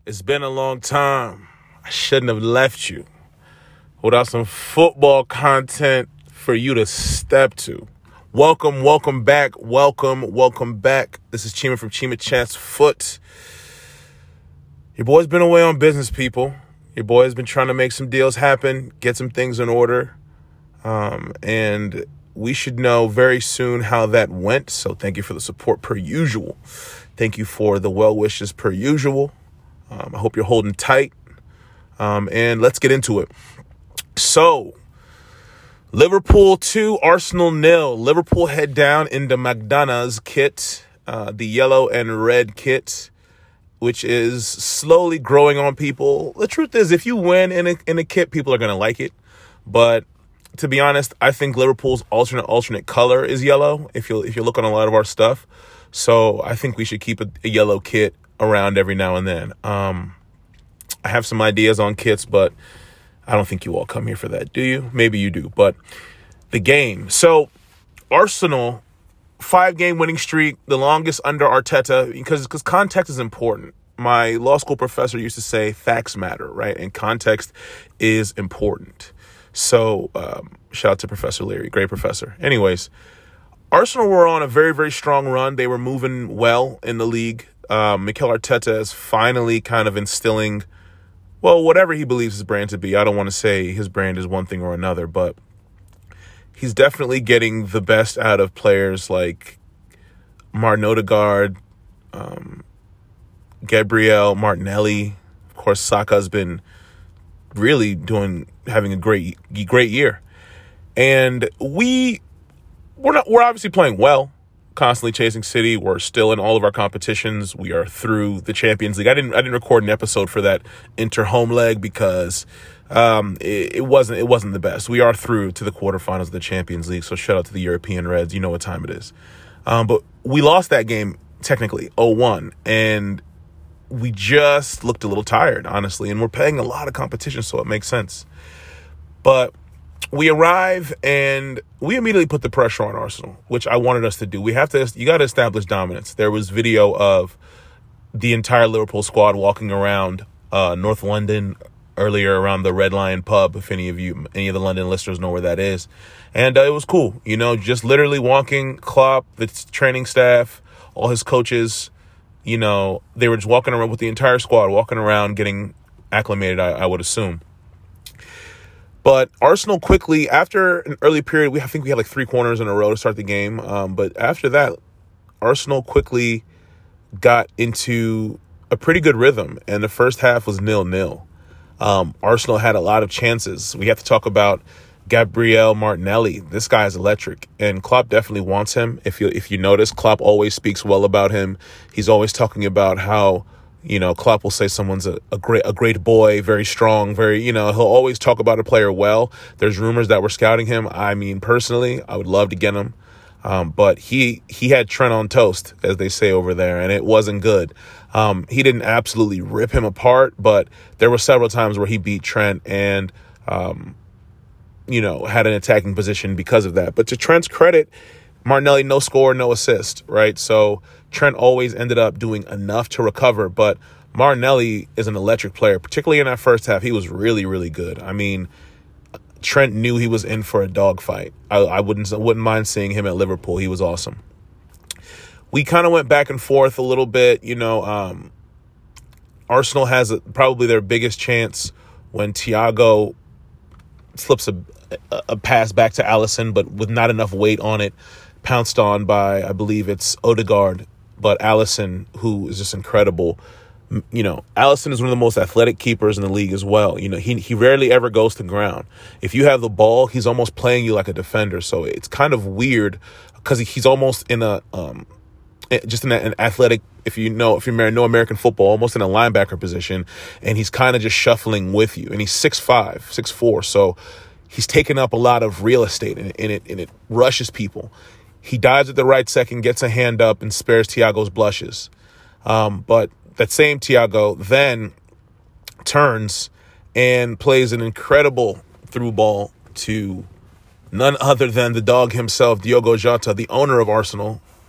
It's been a long time. I shouldn't have left you without some football content for you to step to. Welcome back. This is Chima from Chima Chance Foot. Your boy's been away on business, people. Your boy has been trying to make some deals happen, get some things in order. And we should know very soon how that went. So thank you for the support per usual. Thank you for the well wishes per usual. I hope you're holding tight. And let's get into it. So, Liverpool 2, Arsenal 0. Liverpool head down into McDonough's kit, the yellow and red kit, which is slowly growing on people. The truth is, if you win in a kit, people are going to like it. But to be honest, I think Liverpool's alternate color is yellow, if you look on a lot of our stuff. So I think we should keep a yellow kit around every now and then. I have some ideas on kits, but I don't think you all come here for that, do you? Maybe you do, but the game. So Arsenal, 5-game winning streak, the longest under Arteta, because context is important. My law school professor used to say facts matter, right? And context is important. So shout out to Professor Leary, great professor. Anyways, Arsenal were on a very, very strong run. They were moving well in the league. Mikel Arteta is finally kind of instilling, well, whatever he believes his brand to be. I don't want to say his brand is one thing or another, but he's definitely getting the best out of players like Martin Odegaard, Gabriel Martinelli. Of course, Saka's been really having a great year. And we're obviously playing well, constantly chasing City. We're still in all of our competitions. We are through the Champions League. I didn't record an episode for that Inter home leg because it wasn't the best. We are through to the quarterfinals of the Champions League. So shout out to the European Reds. You know what time it is. But we lost that game technically 0-1, and we just looked a little tired, honestly. And we're playing a lot of competition, so it makes sense. But we arrive and we immediately put the pressure on Arsenal, which I wanted us to do. You got to establish dominance. There was video of the entire Liverpool squad walking around North London earlier around the Red Lion pub, if any of the London listeners know where that is. And it was cool, just literally walking. Klopp, the training staff, all his coaches, they were just walking around with the entire squad, walking around, getting acclimated, I would assume. But Arsenal quickly, after an early period, I think we had like 3 corners in a row to start the game. But after that, Arsenal quickly got into a pretty good rhythm. And the first half was 0-0. Arsenal had a lot of chances. We have to talk about Gabriel Martinelli. This guy is electric. And Klopp definitely wants him. If you notice, Klopp always speaks well about him. He's always talking about how, Klopp will say someone's a great boy, very strong, he'll always talk about a player well. There's rumors that we're scouting him. I mean, personally, I would love to get him. But he had Trent on toast, as they say over there, and it wasn't good. He didn't absolutely rip him apart, but there were several times where he beat Trent and, had an attacking position because of that. But to Trent's credit, Martinelli, no score, no assist, right? So Trent always ended up doing enough to recover, but Martinelli is an electric player, particularly in that first half. He was really, really good. I mean, Trent knew he was in for a dogfight. I wouldn't mind seeing him at Liverpool. He was awesome. We kind of went back and forth a little bit. Arsenal has probably their biggest chance when Thiago slips a pass back to Alisson, but with not enough weight on it, pounced on by, I believe it's Odegaard, but Alisson, who is just incredible. Alisson is one of the most athletic keepers in the league as well. He rarely ever goes to ground. If you have the ball, he's almost playing you like a defender. So it's kind of weird because he's almost in an athletic, if you know American football, almost in a linebacker position, and he's kind of just shuffling with you. And he's 6'5", 6'4", so he's taken up a lot of real estate, and it rushes people. He dives at the right second, gets a hand up, and spares Thiago's blushes. But that same Thiago then turns and plays an incredible through ball to none other than the dog himself, Diogo Jota, the owner of Arsenal.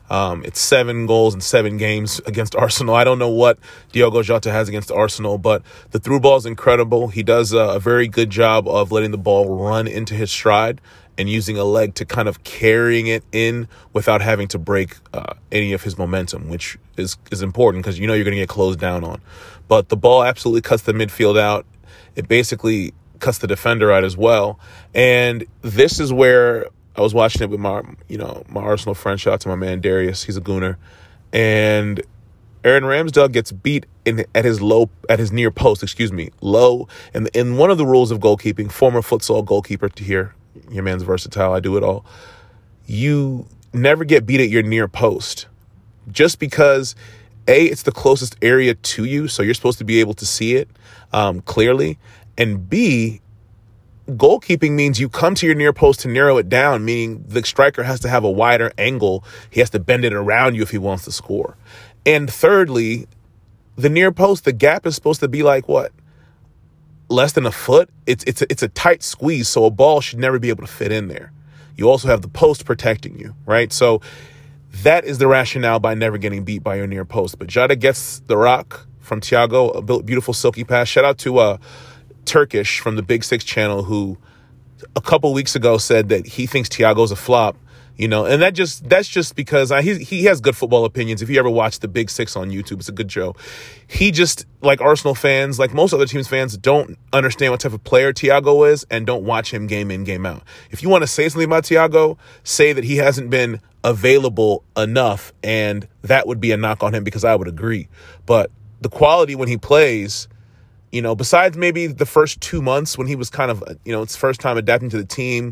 It's 7 goals in 7 games against Arsenal. I don't know what Diogo Jota has against Arsenal, but the through ball is incredible. He does a very good job of letting the ball run into his stride and using a leg to kind of carrying it in without having to break any of his momentum, which is important because you're going to get closed down on. But the ball absolutely cuts the midfield out. It basically cuts the defender out as well. And this is where I was watching it with my Arsenal friend. Shout out to my man Darius. He's a gooner. And Aaron Ramsdale gets beat at his near post, low. And in one of the rules of goalkeeping, former futsal goalkeeper to here, your man's versatile, I do it all. You never get beat at your near post. Just because, A, it's the closest area to you, so you're supposed to be able to see it clearly. And B, goalkeeping means you come to your near post to narrow it down, meaning the striker has to have a wider angle. He has to bend it around you if he wants to score. And thirdly, the near post, the gap is supposed to be like what? Less than a foot. It's a tight squeeze, so a ball should never be able to fit in there. You also have the post protecting you, right? So that is the rationale by never getting beat by your near post. But Jota gets the rock from Thiago, a beautiful silky pass. Shout out to Turkish from the Big Six channel, who a couple weeks ago said that he thinks Thiago's a flop, and that's just because he has good football opinions. If you ever watch the Big Six on YouTube, it's a good show. He just, like Arsenal fans, like most other teams fans, don't understand what type of player Thiago is and don't watch him game in, game out. If you want to say something about Thiago, say that he hasn't been available enough, and that would be a knock on him, because I would agree. But the quality when he plays, besides maybe the first 2 months when he was kind of, it's first time adapting to the team,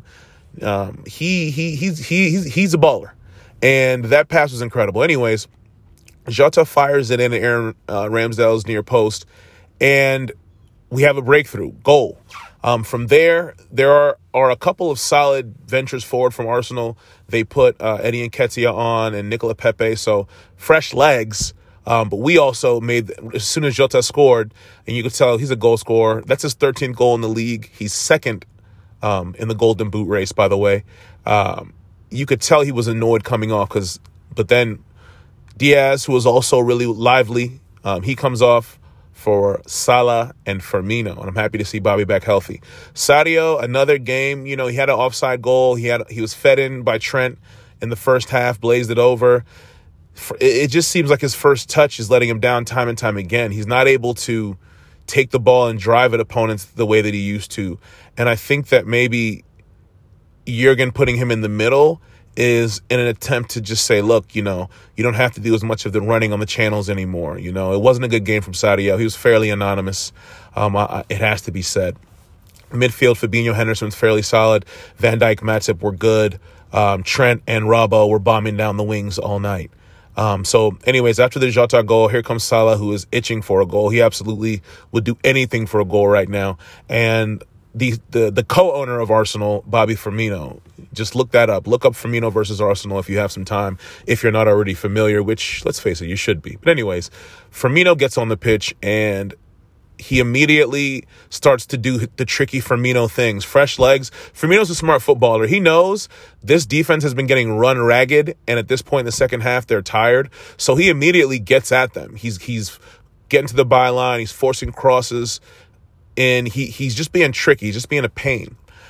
he's a baller. And that pass was incredible. Anyways, Jota fires it in at Aaron Ramsdale's near post, and we have a breakthrough goal. From there are a couple of solid ventures forward from Arsenal. They put Eddie Nketiah on and Nicola Pepe, so fresh legs. But we also made, as soon as Jota scored, and you could tell he's a goal scorer. That's his 13th goal in the league. He's second in the Golden Boot race, by the way. You could tell he was annoyed coming off, but then Diaz, who was also really lively, he comes off for Salah and Firmino, and I'm happy to see Bobby back healthy. Sadio, another game, he had an offside goal. He was fed in by Trent in the first half, blazed it over. It just seems like his first touch is letting him down time and time again. He's not able to take the ball and drive at opponents the way that he used to. And I think that maybe Jurgen putting him in the middle is in an attempt to just say, look, you don't have to do as much of the running on the channels anymore. It wasn't a good game from Sadio. He was fairly anonymous. It has to be said. Midfield, Fabinho, Henderson's fairly solid. Van Dijk, Matip were good. Trent and Robbo were bombing down the wings all night. So anyways, after the Jota goal, here comes Salah, who is itching for a goal. He absolutely would do anything for a goal right now. And the co-owner of Arsenal, Bobby Firmino, just look that up. Look up Firmino versus Arsenal if you have some time, if you're not already familiar, which, let's face it, you should be. But anyways, Firmino gets on the pitch and he immediately starts to do the tricky Firmino things. Fresh legs. Firmino's a smart footballer. He knows this defense has been getting run ragged, and at this point in the second half, they're tired. So he immediately gets at them. He's getting to the byline. He's forcing crosses, and he's just being tricky. He's just being a pain.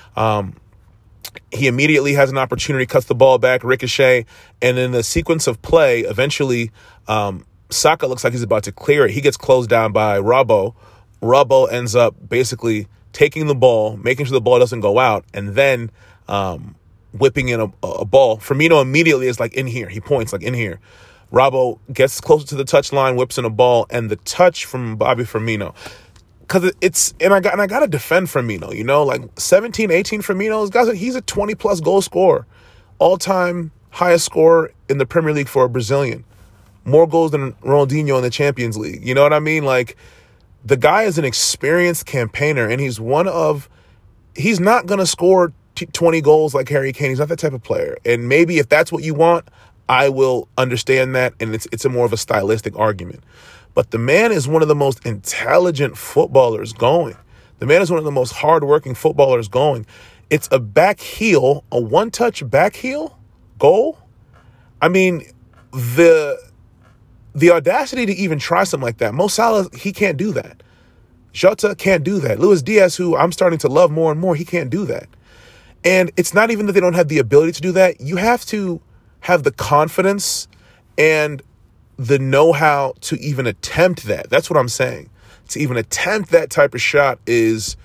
He immediately has an opportunity, cuts the ball back, ricochet, and in the sequence of play, eventually Saka looks like he's about to clear it. He gets closed down by Robbo. Robbo ends up basically taking the ball, making sure the ball doesn't go out, and then whipping in a ball. Firmino immediately is like, in here. He points like, in here. Robbo gets closer to the touchline, whips in a ball, and the touch from Bobby Firmino. Because I got to defend Firmino, like 17, 18 Firmino, he's a 20-plus goal scorer. All-time highest scorer in the Premier League for a Brazilian. More goals than Ronaldinho in the Champions League. You know what I mean? Like, the guy is an experienced campaigner, and he's not going to score 20 goals like Harry Kane. He's not that type of player. And maybe if that's what you want, I will understand that, and it's a more of a stylistic argument. But the man is one of the most intelligent footballers going. The man is one of the most hardworking footballers going. It's a back heel, a one-touch back heel goal. I mean, the audacity to even try something like that. Mo Salah, he can't do that. Jota can't do that. Luis Diaz, who I'm starting to love more and more, he can't do that. And it's not even that they don't have the ability to do that. You have to have the confidence and the know-how to even attempt that. That's what I'm saying. To even attempt that type of shot it's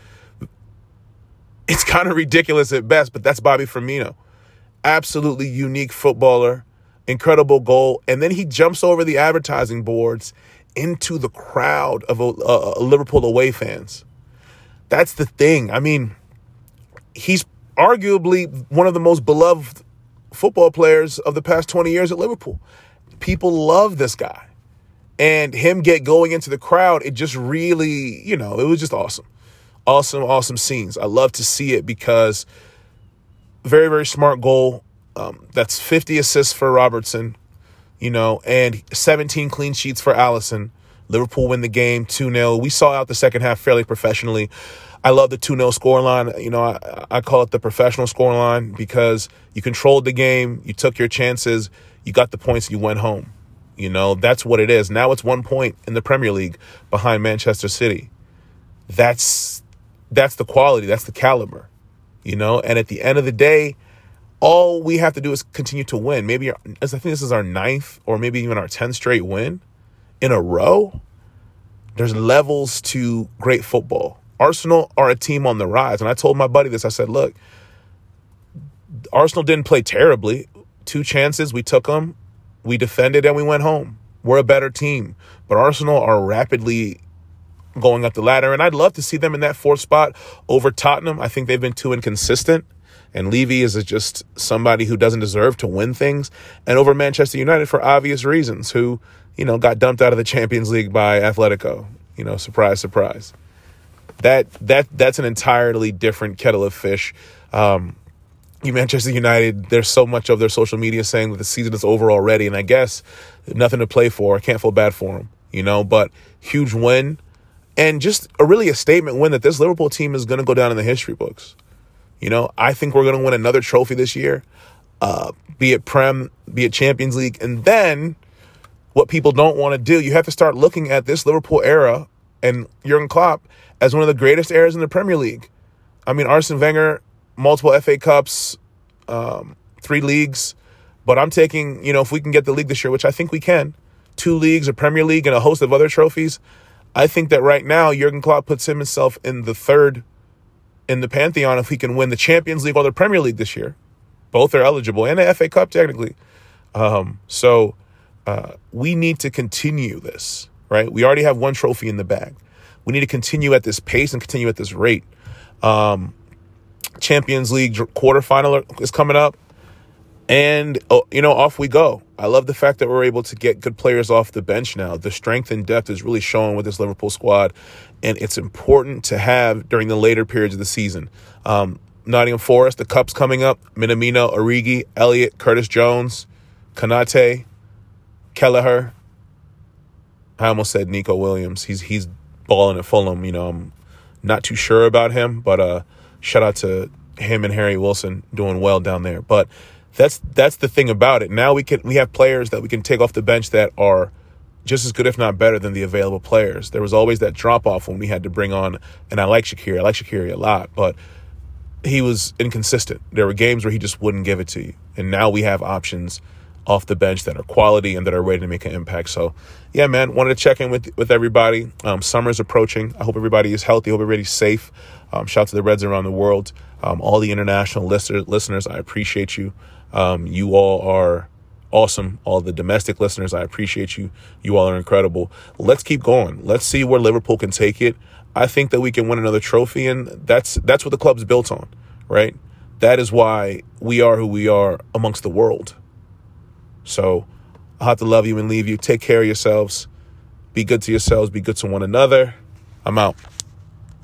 kind of ridiculous at best, but that's Bobby Firmino. Absolutely unique footballer, incredible goal. And then he jumps over the advertising boards into the crowd of Liverpool away fans. That's the thing. I mean, he's arguably one of the most beloved football players of the past 20 years at Liverpool. People love this guy. And him going into the crowd, it just really, it was just awesome. Awesome scenes. I love to see it because very, very smart goal. That's 50 assists for Robertson, and 17 clean sheets for Alisson. Liverpool win the game 2-0. We saw out the second half fairly professionally. I love the 2-0 scoreline. I call it the professional scoreline because you controlled the game, you took your chances, you got the points, you went home. That's what it is. Now it's 1 point in the Premier League behind Manchester City. That's the quality, that's the caliber, and at the end of the day, all we have to do is continue to win. Maybe, I think this is our 9th or maybe even our 10th straight win in a row. There's levels to great football. Arsenal are a team on the rise. And I told my buddy this. I said, look, Arsenal didn't play terribly. 2 chances, we took them. We defended and we went home. We're a better team. But Arsenal are rapidly going up the ladder. And I'd love to see them in that 4th spot over Tottenham. I think they've been too inconsistent. And Levy is just somebody who doesn't deserve to win things. And over Manchester United for obvious reasons, who, got dumped out of the Champions League by Atletico. Surprise, surprise. That's an entirely different kettle of fish. Manchester United, there's so much of their social media saying that the season is over already. And I guess nothing to play for. I can't feel bad for them, but huge win. And just a statement win that this Liverpool team is going to go down in the history books. I think we're going to win another trophy this year, be it Prem, be it Champions League. And then what people don't want to do, you have to start looking at this Liverpool era and Jurgen Klopp as one of the greatest eras in the Premier League. I mean, Arsene Wenger, multiple FA Cups, 3 leagues. But I'm taking, if we can get the league this year, which I think we can, 2 leagues, a Premier League, and a host of other trophies, I think that right now Jurgen Klopp puts himself in the 3rd in the pantheon if he can win the Champions League or the Premier League this year. Both are eligible, and the FA Cup technically. So we need to continue this, right? We already have 1 trophy in the bag. We need to continue at this pace and continue at this rate. Champions League quarterfinal is coming up, and off we go. I love the fact that we're able to get good players off the bench now. The strength and depth is really showing with this Liverpool squad, and it's important to have during the later periods of the season. Nottingham Forest, the Cup's coming up. Minamino, Origi, Elliott, Curtis Jones, Konate, Kelleher. I almost said Nico Williams. He's balling at Fulham. I'm not too sure about him, but shout out to him and Harry Wilson doing well down there. But that's the thing about it. Now we have players that we can take off the bench that are just as good, if not better, than the available players. There was always that drop-off when we had to bring on, and I like Shaqiri. I like Shaqiri a lot, but he was inconsistent. There were games where he just wouldn't give it to you. And now we have options off the bench that are quality and that are ready to make an impact. So, yeah, man, wanted to check in with everybody. Summer's approaching. I hope everybody is healthy. I hope everybody's safe. Shout out to the Reds around the world. All the international listeners, I appreciate you. You all are awesome. All the domestic listeners, I appreciate you. You all are incredible. Let's keep going. Let's see where Liverpool can take it. I think that we can win another trophy, and that's what the club's built on, right? That is why we are who we are amongst the world. So I'll have to love you and leave you. Take care of yourselves. Be good to yourselves. Be good to one another. I'm out.